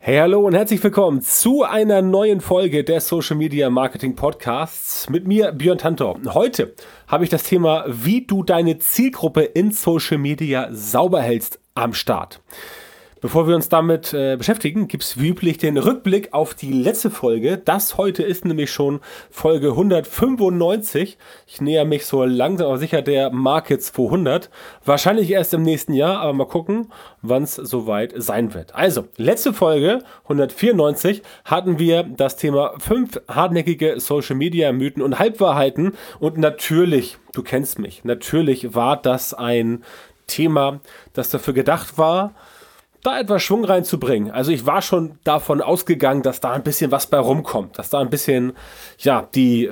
Hey, hallo und herzlich willkommen zu einer neuen Folge des Social Media Marketing Podcasts mit mir, Björn Tantor. Heute habe ich das Thema, wie du deine Zielgruppe in Social Media sauber hältst, am Start. Bevor wir uns damit beschäftigen, gibt es wie üblich den Rückblick auf die letzte Folge. Das heute ist nämlich schon Folge 195. Ich näher mich so langsam aber sicher der Marke 200. Wahrscheinlich erst im nächsten Jahr, aber mal gucken, wann es soweit sein wird. Also, letzte Folge, 194, hatten wir das Thema 5 hartnäckige Social Media Mythen und Halbwahrheiten. Und natürlich, du kennst mich, natürlich war das ein Thema, das dafür gedacht war, da etwas Schwung reinzubringen. Also ich war schon davon ausgegangen, dass da ein bisschen was bei rumkommt, dass da ein bisschen, ja, die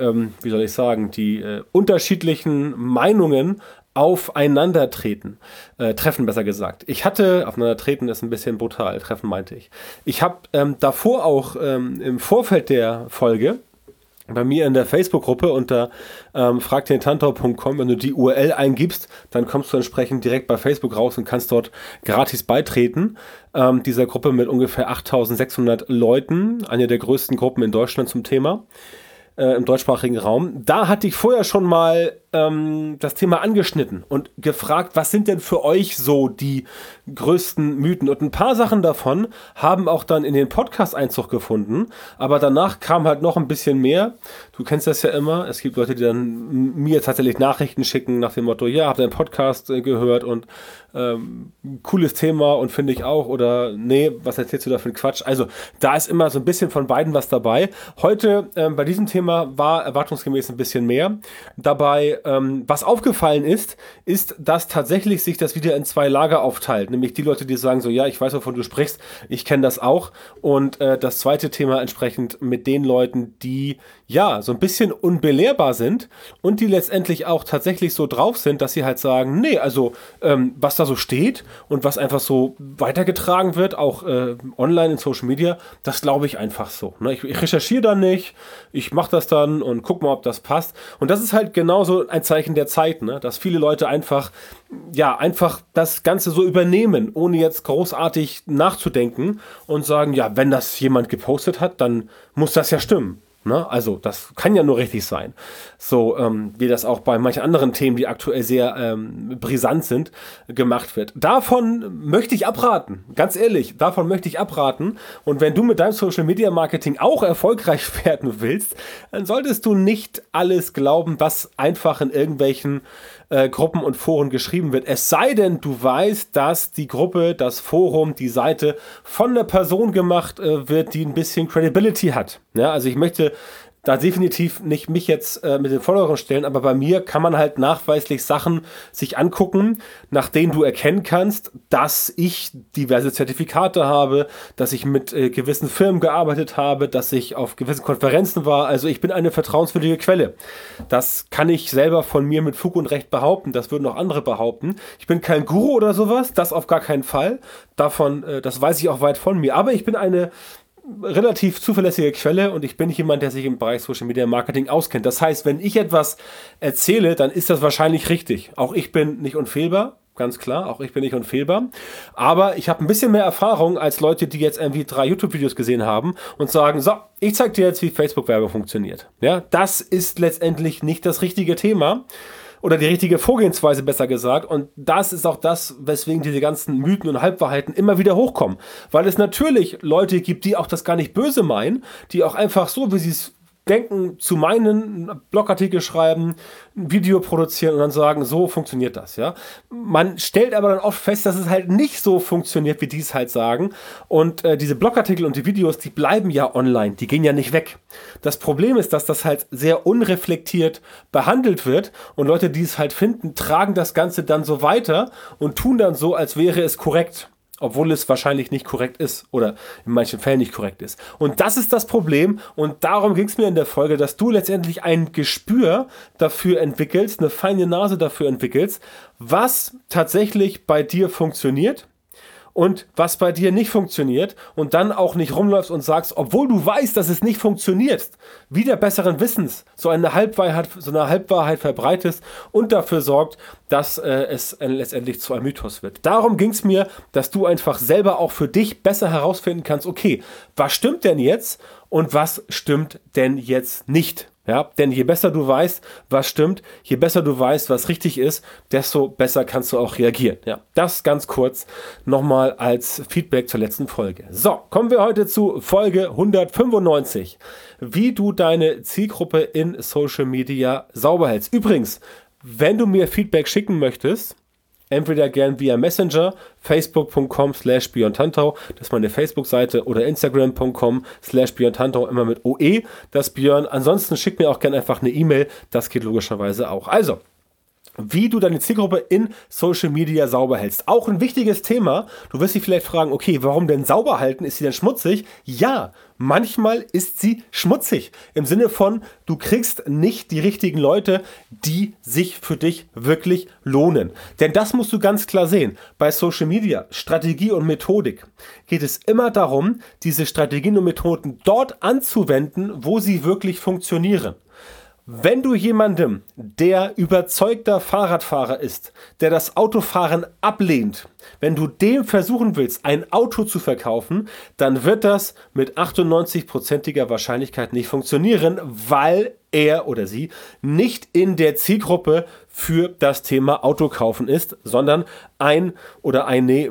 unterschiedlichen Meinungen aufeinandertreten, treffen besser gesagt. Aufeinandertreten ist ein bisschen brutal, treffen meinte ich. Ich habe davor auch im Vorfeld der Folge bei mir in der Facebook-Gruppe unter fragdentantor.com, wenn du die URL eingibst, dann kommst du entsprechend direkt bei Facebook raus und kannst dort gratis beitreten. Dieser Gruppe mit ungefähr 8600 Leuten, eine der größten Gruppen in Deutschland zum Thema, im deutschsprachigen Raum. Da hatte ich vorher schon mal das Thema angeschnitten und gefragt, was sind denn für euch so die größten Mythen? Und ein paar Sachen davon haben auch dann in den Podcast Einzug gefunden, aber danach kam halt noch ein bisschen mehr. Du kennst das ja immer, es gibt Leute, die dann mir tatsächlich Nachrichten schicken nach dem Motto, ja, hab deinen Podcast gehört und cooles Thema und finde ich auch, oder nee, was erzählst du da für einen Quatsch? Also da ist immer so ein bisschen von beiden was dabei. Heute bei diesem Thema war erwartungsgemäß ein bisschen mehr dabei. Was aufgefallen ist, dass tatsächlich sich das wieder in 2 Lager aufteilt. Nämlich die Leute, die sagen so, ja, ich weiß, wovon du sprichst, ich kenne das auch. Und das zweite Thema entsprechend mit den Leuten, die ja so ein bisschen unbelehrbar sind und die letztendlich auch tatsächlich so drauf sind, dass sie halt sagen, nee, also was da so steht und was einfach so weitergetragen wird, auch online in Social Media, das glaube ich einfach so. Ne? Ich recherchiere dann nicht, ich mache das dann und guck mal, ob das passt. Und das ist halt genauso ein Zeichen der Zeit, ne? Dass viele Leute einfach das Ganze so übernehmen, ohne jetzt großartig nachzudenken und sagen, ja, wenn das jemand gepostet hat, dann muss das ja stimmen. Ne? Also das kann ja nur richtig sein. So wie das auch bei manchen anderen Themen, die aktuell sehr brisant sind, gemacht wird. Davon möchte ich abraten. Ganz ehrlich, davon möchte ich abraten. Und wenn du mit deinem Social Media Marketing auch erfolgreich werden willst, dann solltest du nicht alles glauben, was einfach in irgendwelchen Gruppen und Foren geschrieben wird. Es sei denn, du weißt, dass die Gruppe, das Forum, die Seite von einer Person gemacht wird, die ein bisschen Credibility hat. Ja, also ich möchte da definitiv nicht mich jetzt mit den Vordergrund stellen, aber bei mir kann man halt nachweislich Sachen sich angucken, nach denen du erkennen kannst, dass ich diverse Zertifikate habe, dass ich mit gewissen Firmen gearbeitet habe, dass ich auf gewissen Konferenzen war. Also ich bin eine vertrauenswürdige Quelle. Das kann ich selber von mir mit Fug und Recht behaupten. Das würden auch andere behaupten. Ich bin kein Guru oder sowas, das auf gar keinen Fall. Davon, das weiß ich auch weit von mir. Aber ich bin eine relativ zuverlässige Quelle und ich bin nicht jemand, der sich im Bereich Social Media Marketing auskennt. Das heißt, wenn ich etwas erzähle, dann ist das wahrscheinlich richtig. Auch ich bin nicht unfehlbar, ganz klar, auch ich bin nicht unfehlbar. Aber ich habe ein bisschen mehr Erfahrung als Leute, die jetzt irgendwie 3 YouTube-Videos gesehen haben und sagen, so, ich zeige dir jetzt, wie Facebook-Werbung funktioniert. Ja, das ist letztendlich nicht das richtige Thema. Oder die richtige Vorgehensweise, besser gesagt. Und das ist auch das, weswegen diese ganzen Mythen und Halbwahrheiten immer wieder hochkommen. Weil es natürlich Leute gibt, die auch das gar nicht böse meinen, die auch einfach so, wie sie es denken, zu meinen, einen Blogartikel schreiben, ein Video produzieren und dann sagen, so funktioniert das, ja. Man stellt aber dann oft fest, dass es halt nicht so funktioniert, wie die es halt sagen. Und diese Blogartikel und die Videos, die bleiben ja online, die gehen ja nicht weg. Das Problem ist, dass das halt sehr unreflektiert behandelt wird und Leute, die es halt finden, tragen das Ganze dann so weiter und tun dann so, als wäre es korrekt. Obwohl es wahrscheinlich nicht korrekt ist oder in manchen Fällen nicht korrekt ist. Und das ist das Problem und darum ging es mir in der Folge, dass du letztendlich ein Gespür dafür entwickelst, eine feine Nase dafür entwickelst, was tatsächlich bei dir funktioniert und was bei dir nicht funktioniert und dann auch nicht rumläufst und sagst, obwohl du weißt, dass es nicht funktioniert, wieder besseren Wissens so eine Halbwahrheit verbreitest und dafür sorgt, dass es letztendlich zu einem Mythos wird. Darum ging es mir, dass du einfach selber auch für dich besser herausfinden kannst, okay, was stimmt denn jetzt und was stimmt denn jetzt nicht? Ja, denn je besser du weißt, was stimmt, je besser du weißt, was richtig ist, desto besser kannst du auch reagieren. Ja, das ganz kurz nochmal als Feedback zur letzten Folge. So, kommen wir heute zu Folge 195. Wie du deine Zielgruppe in Social Media sauber hältst. Übrigens, wenn du mir Feedback schicken möchtest, entweder gern via Messenger, facebook.com/björntantau, das ist meine Facebook-Seite, oder instagram.com/björntantau, immer mit OE, das Björn. Ansonsten schick mir auch gern einfach eine E-Mail, das geht logischerweise auch. Also, wie du deine Zielgruppe in Social Media sauber hältst. Auch ein wichtiges Thema. Du wirst dich vielleicht fragen, okay, warum denn sauber halten? Ist sie denn schmutzig? Ja, manchmal ist sie schmutzig. Im Sinne von, du kriegst nicht die richtigen Leute, die sich für dich wirklich lohnen. Denn das musst du ganz klar sehen. Bei Social Media, Strategie und Methodik geht es immer darum, diese Strategien und Methoden dort anzuwenden, wo sie wirklich funktionieren. Wenn du jemandem, der überzeugter Fahrradfahrer ist, der das Autofahren ablehnt, wenn du dem versuchen willst, ein Auto zu verkaufen, dann wird das mit 98%iger Wahrscheinlichkeit nicht funktionieren, weil er oder sie nicht in der Zielgruppe für das Thema Autokaufen ist, sondern ein oder eine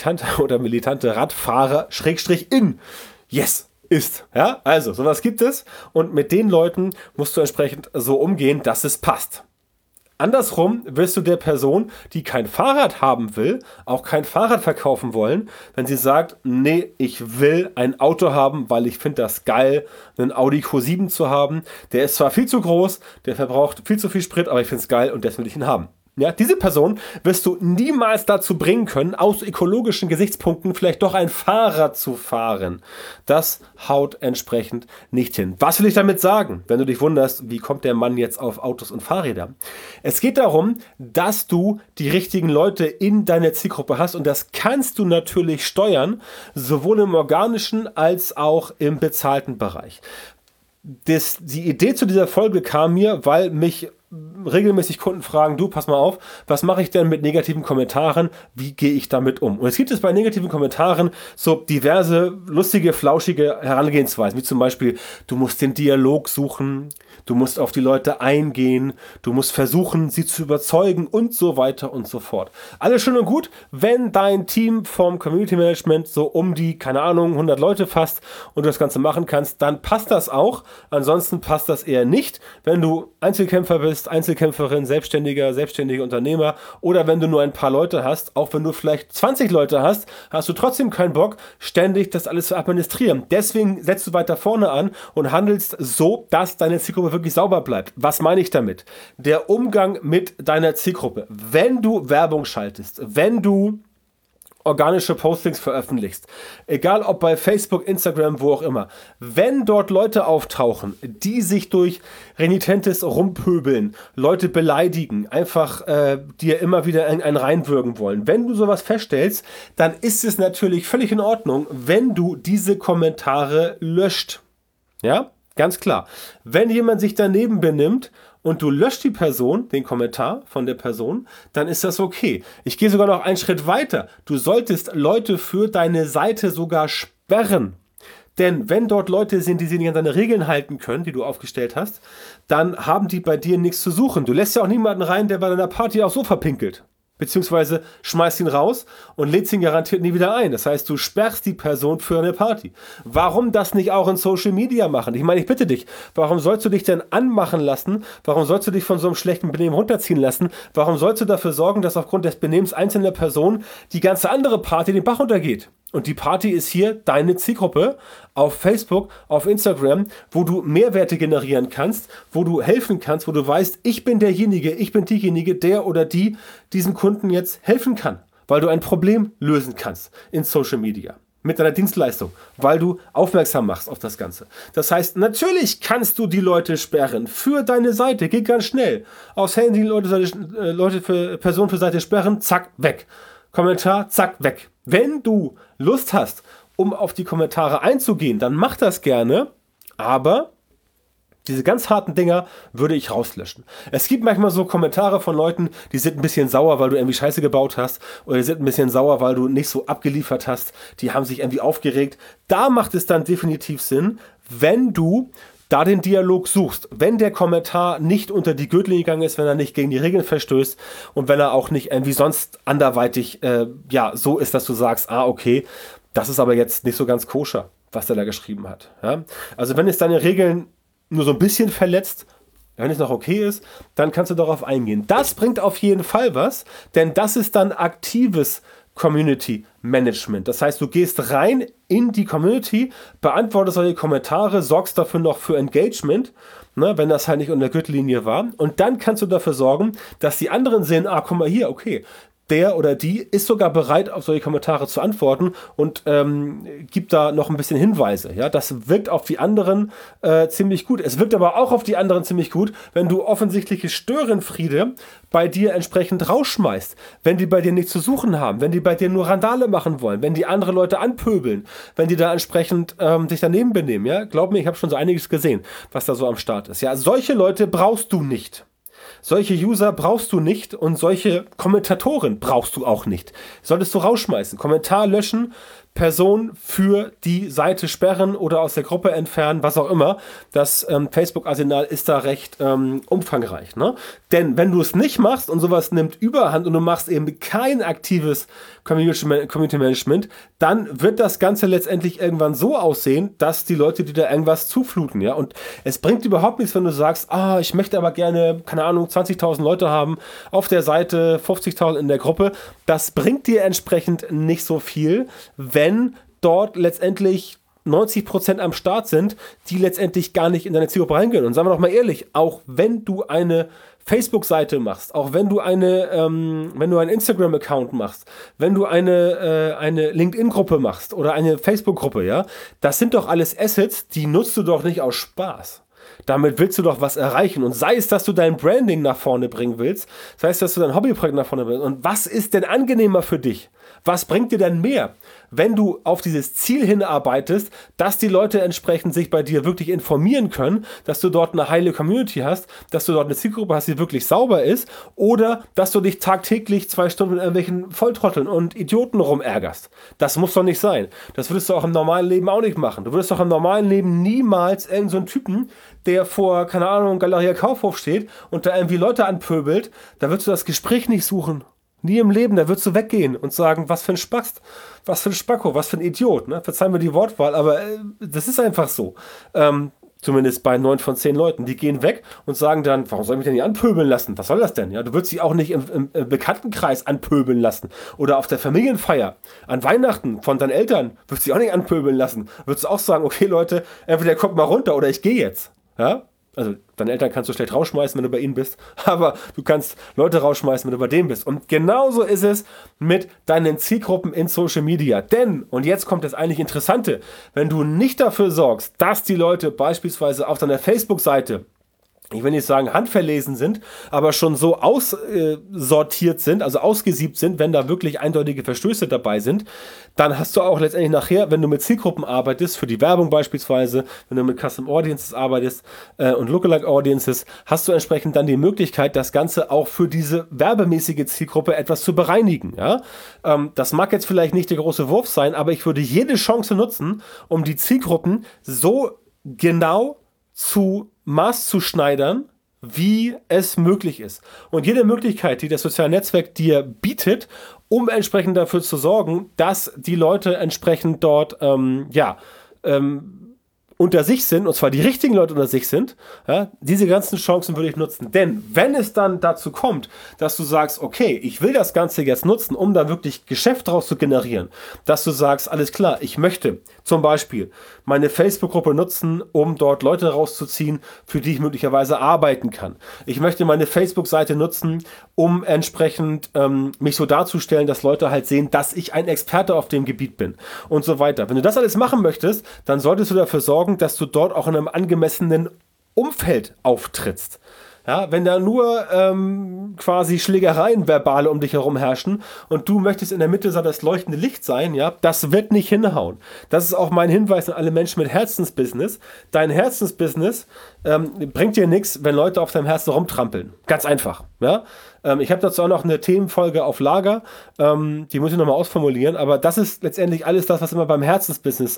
militante Radfahrer /in. Yes! Ist. Ja, also sowas gibt es und mit den Leuten musst du entsprechend so umgehen, dass es passt. Andersrum wirst du der Person, die kein Fahrrad haben will, auch kein Fahrrad verkaufen wollen, wenn sie sagt, nee, ich will ein Auto haben, weil ich finde das geil, einen Audi Q7 zu haben. Der ist zwar viel zu groß, der verbraucht viel zu viel Sprit, aber ich finde es geil und deswegen will ich ihn haben. Ja, diese Person wirst du niemals dazu bringen können, aus ökologischen Gesichtspunkten vielleicht doch ein Fahrrad zu fahren. Das haut entsprechend nicht hin. Was will ich damit sagen, wenn du dich wunderst, wie kommt der Mann jetzt auf Autos und Fahrräder? Es geht darum, dass du die richtigen Leute in deiner Zielgruppe hast und das kannst du natürlich steuern, sowohl im organischen als auch im bezahlten Bereich. Die Idee zu dieser Folge kam mir, weil mich regelmäßig Kunden fragen, du, pass mal auf, was mache ich denn mit negativen Kommentaren? Wie gehe ich damit um? Und es gibt bei negativen Kommentaren so diverse lustige, flauschige Herangehensweisen, wie zum Beispiel, du musst den Dialog suchen, du musst auf die Leute eingehen, du musst versuchen, sie zu überzeugen und so weiter und so fort. Alles schön und gut, wenn dein Team vom Community Management so um die, keine Ahnung, 100 Leute fasst und du das Ganze machen kannst, dann passt das auch. Ansonsten passt das eher nicht, wenn du Einzelkämpfer bist, Einzelkämpferin, selbstständiger Unternehmer oder wenn du nur ein paar Leute hast, auch wenn du vielleicht 20 Leute hast, hast du trotzdem keinen Bock, ständig das alles zu administrieren. Deswegen setzt du weiter vorne an und handelst so, dass deine Zielgruppe wirklich sauber bleibt. Was meine ich damit? Der Umgang mit deiner Zielgruppe. Wenn du Werbung schaltest, wenn du organische Postings veröffentlichst, egal ob bei Facebook, Instagram, wo auch immer, wenn dort Leute auftauchen, die sich durch renitentes Rumpöbeln, Leute beleidigen, einfach dir immer wieder einen reinwürgen wollen, wenn du sowas feststellst, dann ist es natürlich völlig in Ordnung, wenn du diese Kommentare löscht. Ja, ganz klar. Wenn jemand sich daneben benimmt und du löscht die Person, den Kommentar von der Person, dann ist das okay. Ich gehe sogar noch einen Schritt weiter. Du solltest Leute für deine Seite sogar sperren. Denn wenn dort Leute sind, die sich nicht an deine Regeln halten können, die du aufgestellt hast, dann haben die bei dir nichts zu suchen. Du lässt ja auch niemanden rein, der bei deiner Party auch so verpinkelt. Beziehungsweise schmeißt ihn raus und lädst ihn garantiert nie wieder ein. Das heißt, du sperrst die Person für eine Party. Warum das nicht auch in Social Media machen? Ich meine, ich bitte dich, warum sollst du dich denn anmachen lassen? Warum sollst du dich von so einem schlechten Benehmen runterziehen lassen? Warum sollst du dafür sorgen, dass aufgrund des Benehmens einzelner Personen die ganze andere Party den Bach runtergeht? Und die Party ist hier deine Zielgruppe auf Facebook, auf Instagram, wo du Mehrwerte generieren kannst, wo du helfen kannst, wo du weißt, ich bin diejenige, der oder die diesem Kunden jetzt helfen kann, weil du ein Problem lösen kannst in Social Media mit deiner Dienstleistung, weil du aufmerksam machst auf das Ganze. Das heißt, natürlich kannst du die Leute sperren für deine Seite, geht ganz schnell. Aufs Handy Leute für Person für Seite sperren, zack, weg. Kommentar, zack, weg. Wenn du Lust hast, um auf die Kommentare einzugehen, dann mach das gerne, aber diese ganz harten Dinger würde ich rauslöschen. Es gibt manchmal so Kommentare von Leuten, die sind ein bisschen sauer, weil du irgendwie Scheiße gebaut hast, oder die sind ein bisschen sauer, weil du nicht so abgeliefert hast, die haben sich irgendwie aufgeregt. Da macht es dann definitiv Sinn, wenn du da den Dialog suchst, wenn der Kommentar nicht unter die Gürtellinie gegangen ist, wenn er nicht gegen die Regeln verstößt und wenn er auch nicht irgendwie sonst anderweitig so ist, dass du sagst, okay, das ist aber jetzt nicht so ganz koscher, was der da geschrieben hat. Ja? Also wenn es deine Regeln nur so ein bisschen verletzt, wenn es noch okay ist, dann kannst du darauf eingehen. Das bringt auf jeden Fall was, denn das ist dann aktives Community Management. Das heißt, du gehst rein in die Community, beantwortest solche Kommentare, sorgst dafür noch für Engagement, ne, wenn das halt nicht unter der Gürtellinie war. Und dann kannst du dafür sorgen, dass die anderen sehen, guck mal hier, okay, der oder die ist sogar bereit, auf solche Kommentare zu antworten und gibt da noch ein bisschen Hinweise. Ja? Das wirkt auf die anderen ziemlich gut. Es wirkt aber auch auf die anderen ziemlich gut, wenn du offensichtliche Störenfriede bei dir entsprechend rausschmeißt. Wenn die bei dir nichts zu suchen haben, wenn die bei dir nur Randale machen wollen, wenn die andere Leute anpöbeln, wenn die da entsprechend sich daneben benehmen. Ja? Glaub mir, ich habe schon so einiges gesehen, was da so am Start ist. Ja? Solche Leute brauchst du nicht. Solche User brauchst du nicht und solche Kommentatoren brauchst du auch nicht. Solltest du rausschmeißen. Kommentar löschen, Person für die Seite sperren oder aus der Gruppe entfernen, was auch immer. Das Facebook-Arsenal ist da recht umfangreich. Ne? Denn wenn du es nicht machst und sowas nimmt Überhand und du machst eben kein aktives Community Management, dann wird das Ganze letztendlich irgendwann so aussehen, dass die Leute dir da irgendwas zufluten. Ja? Und es bringt überhaupt nichts, wenn du sagst, ich möchte aber gerne, keine Ahnung, 20.000 Leute haben auf der Seite, 50.000 in der Gruppe. Das bringt dir entsprechend nicht so viel, wenn dort letztendlich 90% am Start sind, die letztendlich gar nicht in deine Zielgruppe reingehen. Und sagen wir doch mal ehrlich, auch wenn du eine Facebook-Seite machst, auch wenn du wenn du einen Instagram-Account machst, wenn du eine LinkedIn-Gruppe machst oder eine Facebook-Gruppe, ja, das sind doch alles Assets, die nutzt du doch nicht aus Spaß. Damit willst du doch was erreichen. Und sei es, dass du dein Branding nach vorne bringen willst, sei es, dass du dein Hobbyprojekt nach vorne bringst. Und was ist denn angenehmer für dich? Was bringt dir denn mehr, wenn du auf dieses Ziel hinarbeitest, dass die Leute entsprechend sich bei dir wirklich informieren können, dass du dort eine heile Community hast, dass du dort eine Zielgruppe hast, die wirklich sauber ist, oder dass du dich tagtäglich 2 Stunden mit irgendwelchen Volltrotteln und Idioten rumärgerst. Das muss doch nicht sein. Das würdest du auch im normalen Leben auch nicht machen. Du würdest doch im normalen Leben niemals irgend so einen Typen, der vor, keine Ahnung, Galeria Kaufhof steht und da irgendwie Leute anpöbelt, da würdest du das Gespräch nicht suchen. Nie im Leben, da würdest du weggehen und sagen, was für ein Spast, was für ein Spacko, was für ein Idiot. Ne? Verzeihen mir die Wortwahl, aber das ist einfach so. Zumindest bei 9 von 10 Leuten. Die gehen weg und sagen dann, warum soll ich mich denn nicht anpöbeln lassen? Was soll das denn? Ja, du würdest sie auch nicht im Bekanntenkreis anpöbeln lassen. Oder auf der Familienfeier, an Weihnachten von deinen Eltern, würdest du sie auch nicht anpöbeln lassen. Würdest du auch sagen, okay Leute, entweder kommt mal runter oder ich gehe jetzt. Ja? Also deine Eltern kannst du schlecht rausschmeißen, wenn du bei ihnen bist, aber du kannst Leute rausschmeißen, wenn du bei denen bist. Und genauso ist es mit deinen Zielgruppen in Social Media. Denn, und jetzt kommt das eigentlich Interessante, wenn du nicht dafür sorgst, dass die Leute beispielsweise auf deiner Facebook-Seite, ich will nicht sagen handverlesen sind, aber schon so aussortiert sind, also ausgesiebt sind, wenn da wirklich eindeutige Verstöße dabei sind, dann hast du auch letztendlich nachher, wenn du mit Zielgruppen arbeitest, für die Werbung beispielsweise, wenn du mit Custom Audiences arbeitest und Lookalike Audiences, hast du entsprechend dann die Möglichkeit, das Ganze auch für diese werbemäßige Zielgruppe etwas zu bereinigen. Ja? Das mag jetzt vielleicht nicht der große Wurf sein, aber ich würde jede Chance nutzen, um die Zielgruppen so genau zu maßzuschneidern, wie es möglich ist. Und jede Möglichkeit, die das soziale Netzwerk dir bietet, um entsprechend dafür zu sorgen, dass die Leute entsprechend dort unter sich sind, und zwar die richtigen Leute unter sich sind, ja, diese ganzen Chancen würde ich nutzen. Denn wenn es dann dazu kommt, dass du sagst, okay, ich will das Ganze jetzt nutzen, um da wirklich Geschäft draus zu generieren, dass du sagst, alles klar, ich möchte zum Beispiel meine Facebook-Gruppe nutzen, um dort Leute rauszuziehen, für die ich möglicherweise arbeiten kann. Ich möchte meine Facebook-Seite nutzen, um entsprechend mich so darzustellen, dass Leute halt sehen, dass ich ein Experte auf dem Gebiet bin und so weiter. Wenn du das alles machen möchtest, dann solltest du dafür sorgen, dass du dort auch in einem angemessenen Umfeld auftrittst. Ja, wenn da nur quasi Schlägereien verbale um dich herum herrschen und du möchtest in der Mitte so das leuchtende Licht sein, ja, das wird nicht hinhauen. Das ist auch mein Hinweis an alle Menschen mit Herzensbusiness. Dein Herzensbusiness bringt dir nichts, wenn Leute auf deinem Herzen rumtrampeln. Ganz einfach. Ja? Ich habe dazu auch noch eine Themenfolge auf Lager, die muss ich nochmal ausformulieren, aber das ist letztendlich alles das, was immer beim Herzensbusiness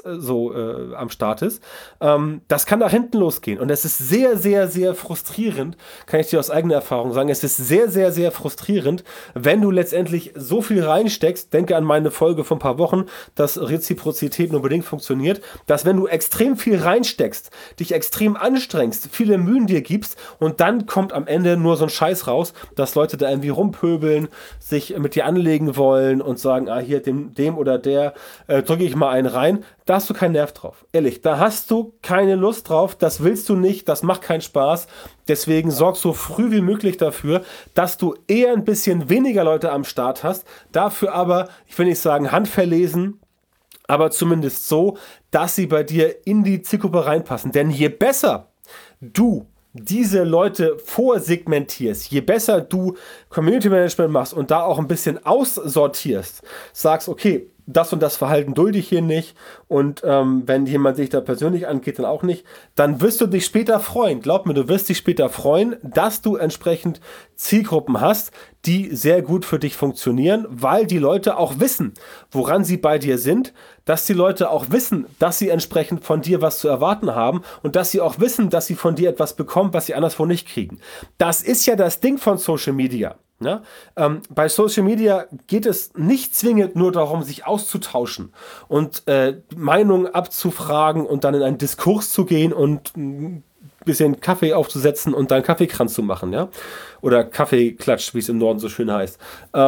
am Start ist. Das kann nach hinten losgehen und es ist sehr, sehr, sehr frustrierend, kann ich dir aus eigener Erfahrung sagen, es ist sehr, sehr, sehr frustrierend, wenn du letztendlich so viel reinsteckst, denke an meine Folge von ein paar Wochen, dass Reziprozität nur bedingt funktioniert, dass wenn du extrem viel reinsteckst, dich extrem anstrengst, viele Mühen dir gibst und dann kommt am Ende nur so ein Scheiß raus, dass Leute da irgendwie rumpöbeln, sich mit dir anlegen wollen und sagen, hier dem oder der drücke ich mal einen rein, da hast du keinen Nerv drauf. Ehrlich, da hast du keine Lust drauf, das willst du nicht, das macht keinen Spaß. Deswegen sorg so früh wie möglich dafür, dass du eher ein bisschen weniger Leute am Start hast, dafür aber, ich will nicht sagen handverlesen, aber zumindest so, dass sie bei dir in die Zielgruppe reinpassen. Denn je besser du diese Leute vorsegmentierst, je besser du Community Management machst und da auch ein bisschen aussortierst, sagst, okay, das und das Verhalten dulde ich hier nicht und wenn jemand sich da persönlich angeht, dann auch nicht, dann wirst du dich später freuen. Glaub mir, du wirst dich später freuen, dass du entsprechend Zielgruppen hast, die sehr gut für dich funktionieren, weil die Leute auch wissen, woran sie bei dir sind, dass die Leute auch wissen, dass sie entsprechend von dir was zu erwarten haben und dass sie auch wissen, dass sie von dir etwas bekommen, was sie anderswo nicht kriegen. Das ist ja das Ding von Social Media. Ja? Bei Social Media geht es nicht zwingend nur darum, sich auszutauschen und Meinungen abzufragen und dann in einen Diskurs zu gehen und ein bisschen Kaffee aufzusetzen und dann Kaffeekranz zu machen, ja? Oder Kaffeeklatsch, wie es im Norden so schön heißt.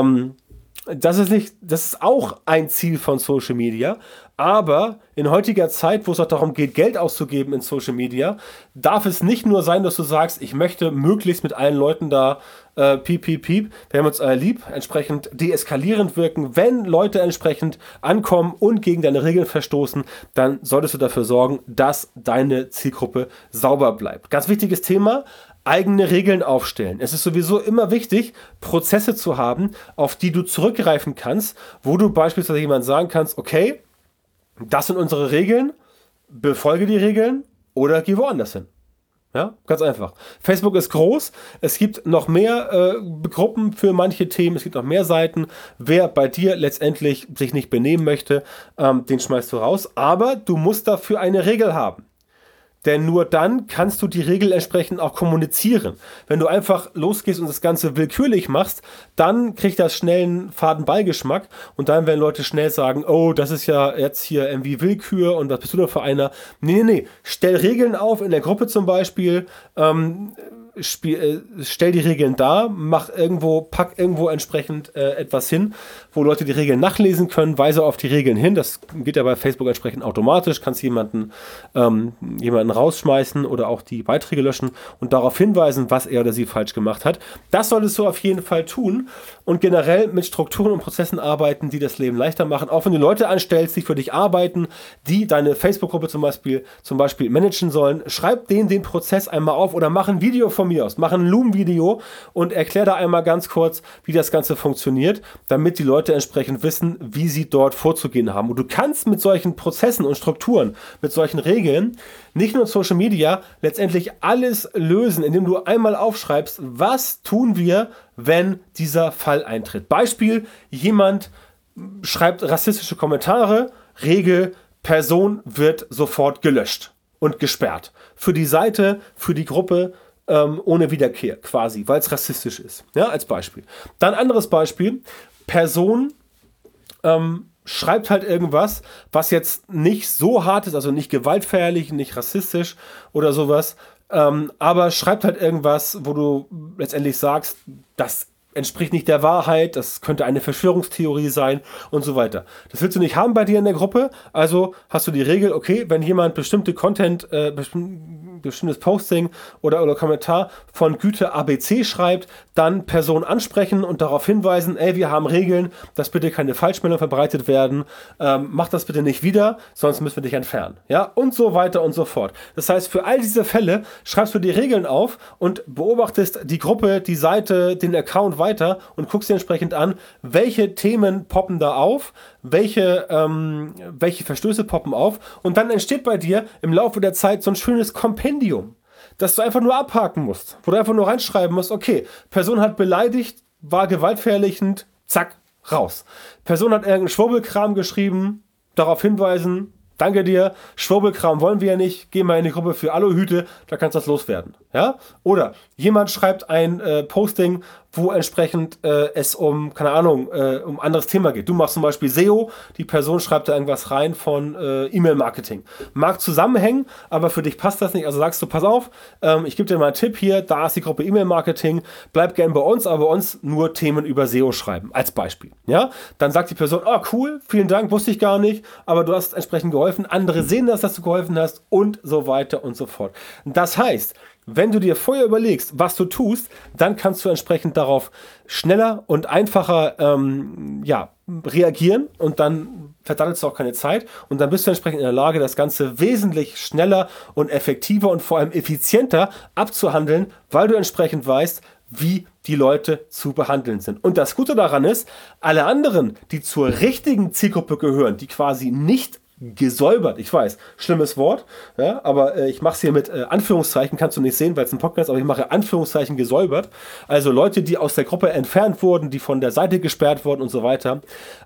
Das ist auch ein Ziel von Social Media, aber in heutiger Zeit, wo es auch darum geht, Geld auszugeben in Social Media, darf es nicht nur sein, dass du sagst, ich möchte möglichst mit allen Leuten da piep, wir haben uns alle lieb, entsprechend deeskalierend wirken. Wenn Leute entsprechend ankommen und gegen deine Regeln verstoßen, dann solltest du dafür sorgen, dass deine Zielgruppe sauber bleibt. Ganz wichtiges Thema, eigene Regeln aufstellen. Es ist sowieso immer wichtig, Prozesse zu haben, auf die du zurückgreifen kannst, wo du beispielsweise jemand sagen kannst, okay, das sind unsere Regeln, befolge die Regeln oder geh woanders hin. Ja, ganz einfach. Facebook ist groß, es gibt noch mehr Gruppen für manche Themen, es gibt noch mehr Seiten. Wer bei dir letztendlich sich nicht benehmen möchte, den schmeißt du raus, aber du musst dafür eine Regel haben. Denn nur dann kannst du die Regel entsprechend auch kommunizieren. Wenn du einfach losgehst und das Ganze willkürlich machst, dann kriegt das schnell einen faden Beigeschmack und dann werden Leute schnell sagen, oh, das ist ja jetzt hier irgendwie Willkür und was bist du denn für einer? Nee. Stell Regeln auf in der Gruppe zum Beispiel, stell die Regeln dar, pack irgendwo entsprechend etwas hin, wo Leute die Regeln nachlesen können, weise auf die Regeln hin. Das geht ja bei Facebook entsprechend automatisch. Kannst jemanden rausschmeißen oder auch die Beiträge löschen und darauf hinweisen, was er oder sie falsch gemacht hat. Das solltest du auf jeden Fall tun und generell mit Strukturen und Prozessen arbeiten, die das Leben leichter machen. Auch wenn du Leute anstellst, die für dich arbeiten, die deine Facebook-Gruppe zum Beispiel managen sollen, schreib denen den Prozess einmal auf oder mach ein Video von mir aus. Mach ein Loom-Video und erklär da einmal ganz kurz, wie das Ganze funktioniert, damit die Leute entsprechend wissen, wie sie dort vorzugehen haben. Und du kannst mit solchen Prozessen und Strukturen, mit solchen Regeln, nicht nur in Social Media, letztendlich alles lösen, indem du einmal aufschreibst, was tun wir, wenn dieser Fall eintritt. Beispiel, jemand schreibt rassistische Kommentare, Regel, Person wird sofort gelöscht und gesperrt. Für die Seite, für die Gruppe, ohne Wiederkehr quasi, weil es rassistisch ist. Ja, als Beispiel. Dann anderes Beispiel, Person schreibt halt irgendwas, was jetzt nicht so hart ist, also nicht gewaltverherrlich, nicht rassistisch oder sowas, aber schreibt halt irgendwas, wo du letztendlich sagst, das entspricht nicht der Wahrheit, das könnte eine Verschwörungstheorie sein und so weiter. Das willst du nicht haben bei dir in der Gruppe, also hast du die Regel, okay, wenn jemand bestimmte bestimmtes Posting oder Kommentar von Güte ABC schreibt, dann Person ansprechen und darauf hinweisen, wir haben Regeln, dass bitte keine Falschmeldungen verbreitet werden, mach das bitte nicht wieder, sonst müssen wir dich entfernen. Ja, und so weiter und so fort. Das heißt, für all diese Fälle schreibst du die Regeln auf und beobachtest die Gruppe, die Seite, den Account weiter und guckst dir entsprechend an, welche Themen poppen da auf, welche Verstöße poppen auf, und dann entsteht bei dir im Laufe der Zeit so ein schönes Kompendium, das du einfach nur abhaken musst, wo du einfach nur reinschreiben musst, okay, Person hat beleidigt, war gewaltverherrlichend, zack, raus. Person hat irgendeinen Schwurbelkram geschrieben, darauf hinweisen, danke dir, Schwurbelkram wollen wir ja nicht, geh mal in die Gruppe für Aluhüte, da kannst du das loswerden. Ja? Oder jemand schreibt ein Posting, wo entsprechend es um, keine Ahnung, um anderes Thema geht. Du machst zum Beispiel SEO, die Person schreibt da irgendwas rein von E-Mail-Marketing. Mag zusammenhängen, aber für dich passt das nicht. Also sagst du, pass auf, ich gebe dir mal einen Tipp hier, da ist die Gruppe E-Mail-Marketing, bleib gern bei uns, aber bei uns nur Themen über SEO schreiben, als Beispiel. Ja? Dann sagt die Person, cool, vielen Dank, wusste ich gar nicht, aber du hast entsprechend geholfen, andere sehen das, dass du geholfen hast und so weiter und so fort. Das heißt, wenn du dir vorher überlegst, was du tust, dann kannst du entsprechend darauf schneller und einfacher reagieren und dann verdattelst du auch keine Zeit und dann bist du entsprechend in der Lage, das Ganze wesentlich schneller und effektiver und vor allem effizienter abzuhandeln, weil du entsprechend weißt, wie die Leute zu behandeln sind. Und das Gute daran ist, alle anderen, die zur richtigen Zielgruppe gehören, die quasi nicht gesäubert, ich weiß, schlimmes Wort, ja, aber ich mache es hier mit Anführungszeichen, kannst du nicht sehen, weil es ein Podcast ist, aber ich mache Anführungszeichen gesäubert, also Leute, die aus der Gruppe entfernt wurden, die von der Seite gesperrt wurden und so weiter,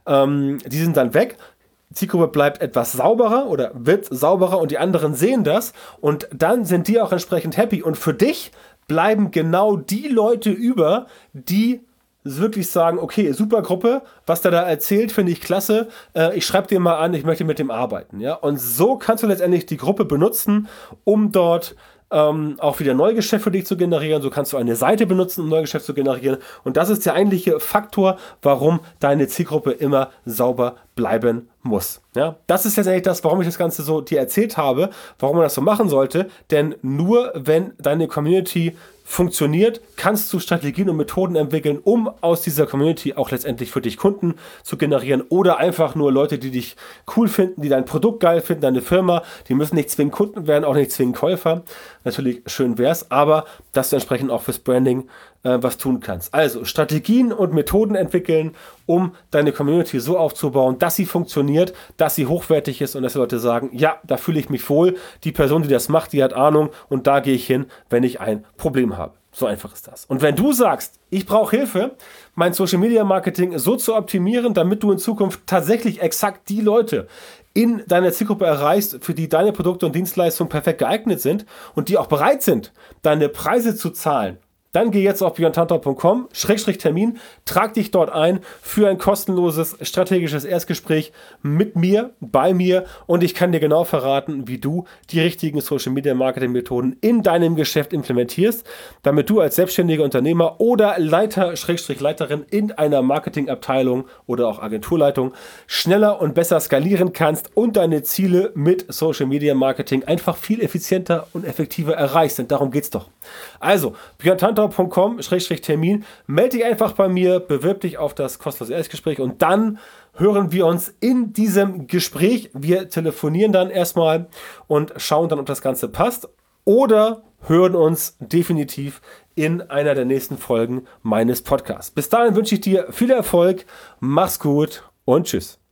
die sind dann weg. Die Zielgruppe bleibt etwas sauberer oder wird sauberer und die anderen sehen das und dann sind die auch entsprechend happy und für dich bleiben genau die Leute über, die wirklich sagen, okay, super Gruppe, was der da erzählt, finde ich klasse, ich schreibe dir mal an, ich möchte mit dem arbeiten. Ja? Und so kannst du letztendlich die Gruppe benutzen, um dort auch wieder Neugeschäft für dich zu generieren. So kannst du eine Seite benutzen, um Neugeschäft zu generieren. Und das ist der eigentliche Faktor, warum deine Zielgruppe immer sauber bleiben muss. Ja? Das ist letztendlich das, warum ich das Ganze so dir erzählt habe, warum man das so machen sollte. Denn nur wenn deine Community funktioniert, kannst du Strategien und Methoden entwickeln, um aus dieser Community auch letztendlich für dich Kunden zu generieren oder einfach nur Leute, die dich cool finden, die dein Produkt geil finden, deine Firma, die müssen nicht zwingend Kunden werden, auch nicht zwingend Käufer. Natürlich schön wär's, aber dass du entsprechend auch fürs Branding was tun kannst. Also Strategien und Methoden entwickeln, um deine Community so aufzubauen, dass sie funktioniert, dass sie hochwertig ist und dass die Leute sagen, ja, da fühle ich mich wohl, die Person, die das macht, die hat Ahnung und da gehe ich hin, wenn ich ein Problem habe. So einfach ist das. Und wenn du sagst, ich brauche Hilfe, mein Social Media Marketing so zu optimieren, damit du in Zukunft tatsächlich exakt die Leute in deiner Zielgruppe erreichst, für die deine Produkte und Dienstleistungen perfekt geeignet sind und die auch bereit sind, deine Preise zu zahlen, dann geh jetzt auf björntantor.com/Termin, trag dich dort ein für ein kostenloses strategisches Erstgespräch mit mir, bei mir und ich kann dir genau verraten, wie du die richtigen Social Media Marketing Methoden in deinem Geschäft implementierst, damit du als selbstständiger Unternehmer oder Leiter/Leiterin in einer Marketingabteilung oder auch Agenturleitung schneller und besser skalieren kannst und deine Ziele mit Social Media Marketing einfach viel effizienter und effektiver erreichst. Denn darum geht's doch. Also, björntantor.com/Termin, melde dich einfach bei mir, bewirb dich auf das kostenlose Erstgespräch und dann hören wir uns in diesem Gespräch. Wir telefonieren dann erstmal und schauen dann, ob das Ganze passt oder hören uns definitiv in einer der nächsten Folgen meines Podcasts. Bis dahin wünsche ich dir viel Erfolg, mach's gut und tschüss.